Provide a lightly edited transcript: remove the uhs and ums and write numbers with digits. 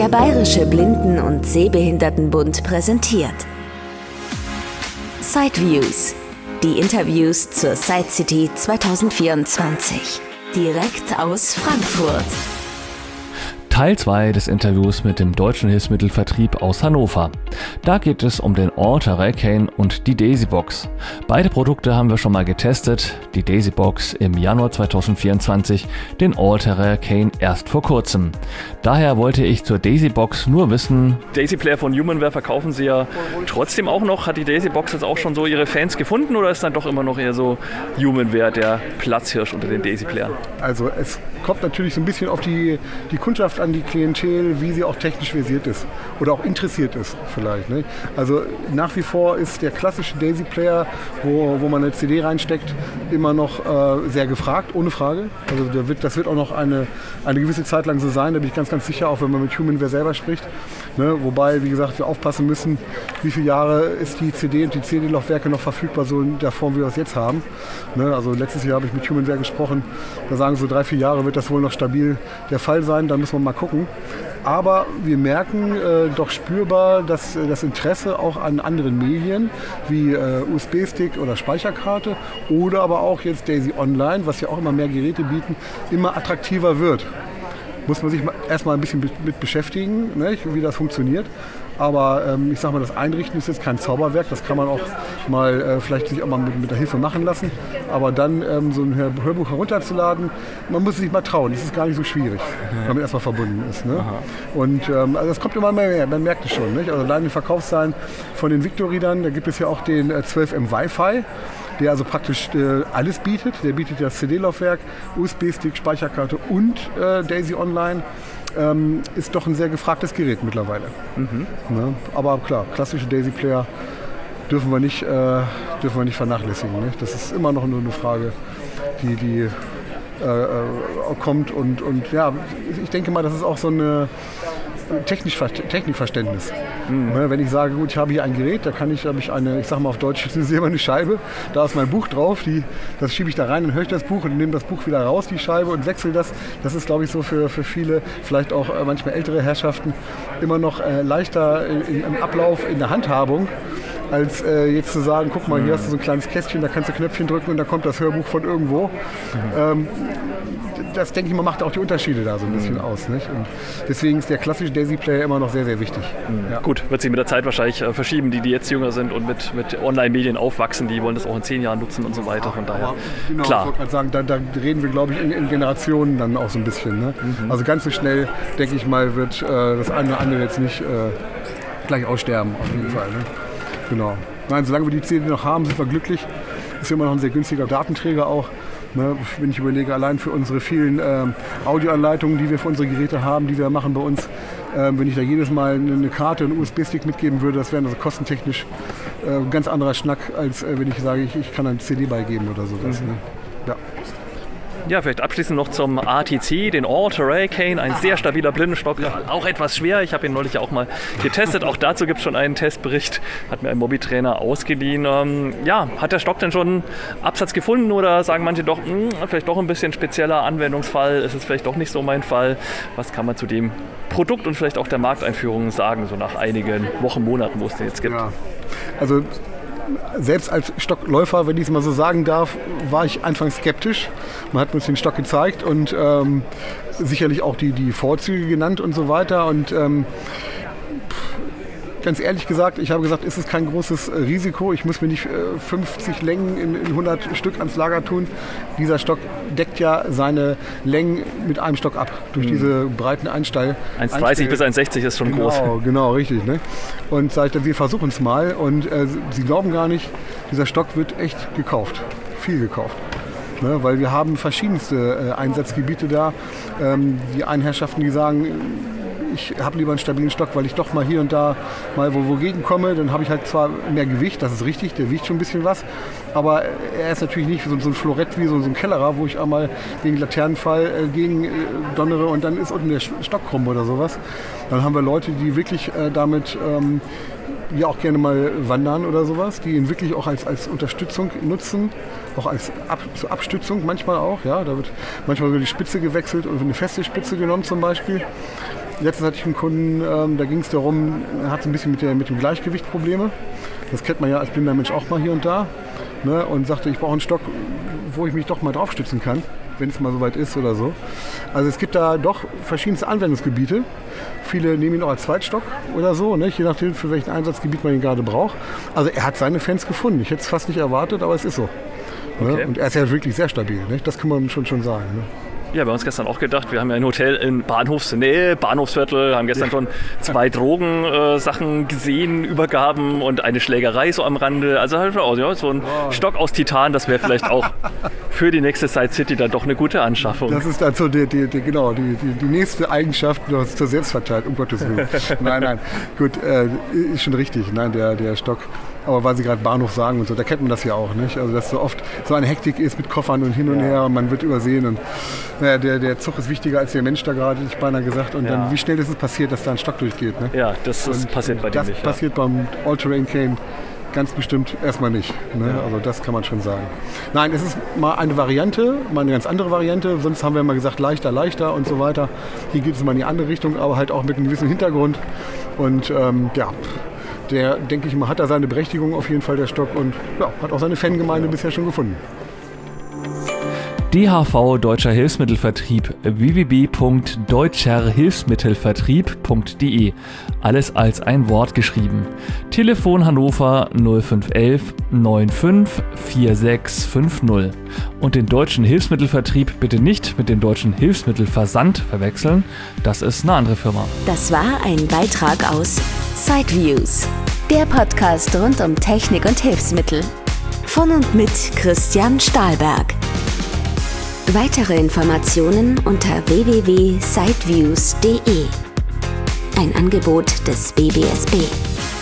Der Bayerische Blinden- und Sehbehindertenbund präsentiert Sideviews, die Interviews zur Side City 2024, direkt aus Frankfurt. Teil 2 des Interviews mit dem Deutschen Hilfsmittelvertrieb aus Hannover. Da geht es um den All-Terrain und die Daisybox. Beide Produkte haben wir schon mal getestet, die Daisybox im Januar 2024, den All-Terrain erst vor kurzem. Daher wollte ich zur Daisybox nur wissen... Daisyplayer von Humanware verkaufen Sie ja trotzdem auch noch. Hat die Daisybox jetzt auch schon so ihre Fans gefunden oder ist dann doch immer noch eher so Humanware der Platzhirsch unter den Daisyplayern? Also es kommt natürlich so ein bisschen auf die Kundschaft an, die Klientel, wie sie auch technisch versiert ist oder auch interessiert ist vielleicht. Ne? Also nach wie vor ist der klassische Daisy-Player, wo man eine CD reinsteckt, immer noch sehr gefragt, ohne Frage. Also das wird auch noch eine gewisse Zeit lang so sein, da bin ich ganz sicher, auch wenn man mit Humanware selber spricht. Ne? Wobei, wie gesagt, wir aufpassen müssen, wie viele Jahre ist die CD und die CD-Laufwerke noch verfügbar, so in der Form, wie wir es jetzt haben. Ne? Also letztes Jahr habe ich mit Humanware gesprochen, da sagen so 3-4 Jahre wird das wohl noch stabil der Fall sein, da müssen wir mal gucken. Aber wir merken doch spürbar, dass das Interesse auch an anderen Medien wie USB-Stick oder Speicherkarte oder aber auch jetzt Daisy Online, was ja auch immer mehr Geräte bieten, immer attraktiver wird. Muss man sich erstmal ein bisschen mit beschäftigen, ne, wie das funktioniert. Aber ich sag mal, das Einrichten ist jetzt kein Zauberwerk, das kann man auch mal vielleicht sich auch mal mit der Hilfe machen lassen. Aber dann so ein Hörbuch herunterzuladen, man muss sich mal trauen, das ist gar nicht so schwierig, wenn man erstmal verbunden ist. Ne? Und also das kommt immer mehr, man merkt es schon. Nicht? Also allein die Verkaufszahlen von den Victoridern, da gibt es ja auch den 12M Wi-Fi, der also praktisch alles bietet. Der bietet das CD-Laufwerk, USB-Stick, Speicherkarte und Daisy Online. Ist doch ein sehr gefragtes Gerät mittlerweile. Ne? Aber klar, klassische Daisy-Player dürfen wir nicht vernachlässigen. Nicht? Das ist immer noch nur eine Frage, die kommt. Und ja, ich denke mal, das ist auch so eine Technikverständnis. Wenn ich sage, gut, ich habe hier ein Gerät, da habe ich eine, ich sage mal auf Deutsch, eine silberne Scheibe, da ist mein Buch drauf, das schiebe ich da rein, dann höre ich das Buch und nehme das Buch wieder raus, die Scheibe, und wechsle das. Das ist, glaube ich, so für viele, vielleicht auch manchmal ältere Herrschaften, immer noch leichter im Ablauf, in der Handhabung, als jetzt zu sagen, guck mal, hier hast du so ein kleines Kästchen, da kannst du Knöpfchen drücken und da kommt das Hörbuch von irgendwo. Das, denke ich mal, macht auch die Unterschiede da so ein bisschen aus. Nicht? Und deswegen ist der klassische Daisy-Player immer noch sehr, sehr wichtig. Ja. Gut, wird sich mit der Zeit wahrscheinlich verschieben, die jetzt jünger sind und mit Online-Medien aufwachsen, die wollen das auch in 10 Jahren nutzen und so weiter. Von daher, genau, klar. Ich wollte gerade sagen, da reden wir, glaube ich, in Generationen dann auch so ein bisschen. Ne? Also ganz so schnell, denke ich mal, wird das eine oder andere jetzt nicht gleich aussterben, auf jeden Fall. Ne? Genau. Nein, solange wir die CD noch haben, sind wir glücklich. Ist immer noch ein sehr günstiger Datenträger auch. Ne, wenn ich überlege, allein für unsere vielen Audioanleitungen, die wir für unsere Geräte haben, die wir machen bei uns, wenn ich da jedes Mal eine Karte, einen USB-Stick mitgeben würde, das wäre also kostentechnisch ein ganz anderer Schnack, als wenn ich sage, ich kann eine CD beigeben oder sowas. Ne? Ja. Ja, vielleicht abschließend noch zum ATC, den All-Terrain, ein sehr stabiler Blindenstock, auch etwas schwer. Ich habe ihn neulich auch mal getestet. Auch dazu gibt es schon einen Testbericht, hat mir ein Mobbytrainer ausgeliehen. Hat der Stock denn schon Absatz gefunden oder sagen manche doch, vielleicht doch ein bisschen spezieller Anwendungsfall, ist es vielleicht doch nicht so mein Fall. Was kann man zu dem Produkt und vielleicht auch der Markteinführung sagen, so nach einigen Wochen, Monaten, wo es den jetzt gibt? Ja. Also selbst als Stockläufer, wenn ich es mal so sagen darf, war ich anfangs skeptisch. Man hat uns den Stock gezeigt und sicherlich auch die Vorzüge genannt und so weiter. Und ganz ehrlich gesagt, ich habe gesagt, ist es kein großes Risiko. Ich muss mir nicht 50 Längen in 100 Stück ans Lager tun. Dieser Stock deckt ja seine Längen mit einem Stock ab, durch diese breiten Einstell. 1,30 bis 1,60 ist schon groß. Genau, richtig. Ne? Und sage ich dann, wir versuchen es mal. Und Sie glauben gar nicht, dieser Stock wird echt gekauft. Viel gekauft. Ne? Weil wir haben verschiedenste Einsatzgebiete da. Die einen Herrschaften, die sagen, ich habe lieber einen stabilen Stock, weil ich doch mal hier und da mal wogegen komme. Dann habe ich halt zwar mehr Gewicht, das ist richtig, der wiegt schon ein bisschen was, aber er ist natürlich nicht so ein Florett wie so ein Kellerer, wo ich einmal gegen Laternenfall gegen donnere und dann ist unten der Stock krumm oder sowas. Dann haben wir Leute, die wirklich damit ja auch gerne mal wandern oder sowas, die ihn wirklich auch als Unterstützung nutzen, auch zur Abstützung manchmal auch. Ja, da wird manchmal so die Spitze gewechselt und eine feste Spitze genommen zum Beispiel. Letztens hatte ich einen Kunden, da ging es darum, er hat ein bisschen mit dem Gleichgewicht Probleme. Das kennt man ja als blinder Mensch auch mal hier und da. Ne? Und sagte, ich brauche einen Stock, wo ich mich doch mal drauf stützen kann, wenn es mal soweit ist oder so. Also es gibt da doch verschiedenste Anwendungsgebiete. Viele nehmen ihn auch als Zweitstock oder so, ne? Je nachdem, für welchen Einsatzgebiet man ihn gerade braucht. Also er hat seine Fans gefunden. Ich hätte es fast nicht erwartet, aber es ist so. Ne? Okay. Und er ist ja wirklich sehr stabil. Ne? Das kann man schon sagen. Ne? Ja, wir haben uns gestern auch gedacht, wir haben ja ein Hotel in Bahnhofsnähe, Bahnhofsviertel, haben gestern schon 2 Drogensachen gesehen, Übergaben und eine Schlägerei so am Rande. Also halt auch, ja, so ein Stock aus Titan, das wäre vielleicht auch für die nächste Side City dann doch eine gute Anschaffung. Das ist dann so die nächste Eigenschaft zur Selbstverteidigung, um Gottes Willen. Nein, gut, ist schon richtig, nein, der Stock. Aber weil Sie gerade Bahnhof sagen und so, da kennt man das ja auch, nicht? Also dass so oft so eine Hektik ist mit Koffern und hin und her und man wird übersehen und naja, der Zug ist wichtiger als der Mensch da gerade, hätte ich beinahe gesagt. Und dann, wie schnell ist es passiert, dass da ein Stock durchgeht? Ne? Ja, das passiert bei dem nicht. Das passiert beim All-Terrain Cane ganz bestimmt erstmal nicht. Ne? Ja. Also das kann man schon sagen. Nein, es ist mal eine Variante, mal eine ganz andere Variante. Sonst haben wir mal gesagt, leichter und so weiter. Hier geht es mal in die andere Richtung, aber halt auch mit einem gewissen Hintergrund. Und der, denke ich mal, hat da seine Berechtigung auf jeden Fall, der Stock, und hat auch seine Fangemeinde bisher schon gefunden. DHV Deutscher Hilfsmittelvertrieb www.deutscherhilfsmittelvertrieb.de. Alles als ein Wort geschrieben. Telefon Hannover 0511 95 4650. Und den Deutschen Hilfsmittelvertrieb bitte nicht mit dem Deutschen Hilfsmittelversand verwechseln. Das ist eine andere Firma. Das war ein Beitrag aus Sideviews, der Podcast rund um Technik und Hilfsmittel. Von und mit Christian Stahlberg. Weitere Informationen unter www.sideviews.de. Ein Angebot des BBSB.